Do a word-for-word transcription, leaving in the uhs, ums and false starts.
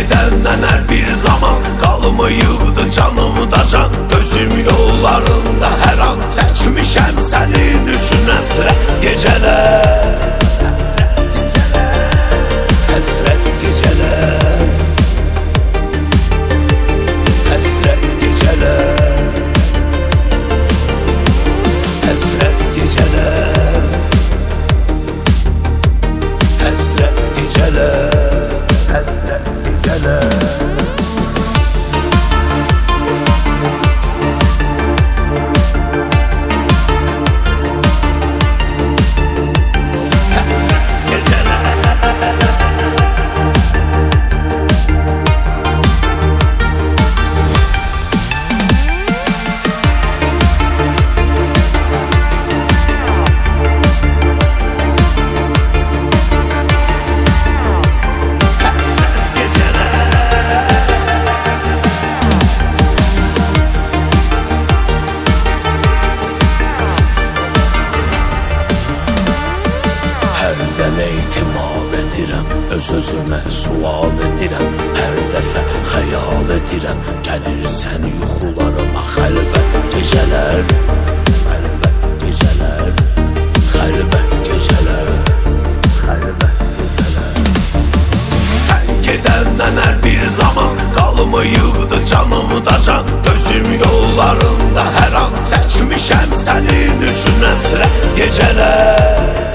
gedəndən hər bir zaman qalmayıbdı canımda can. Gözüm yollarında hər an çəkmişəm sənin üçün həsrət gecələr, həsrət gecələr, həsrət gecələr, həsrət gecələr, həsrət gecələr, həsrət gecələr. İhtimal edirəm, öz-özümə sual edirəm, hər dəfə xəyal edirəm, gəlirsən yuxularıma xəlvət gecələr, xəlvət gecələr, xəlvət gecələr, xəlvət gecələr. Sən gedəndən hər bir zaman qalmayıbdı canımda can. Gözüm yollarında hər an çəkmişəm sənin üçün həsrət gecələr,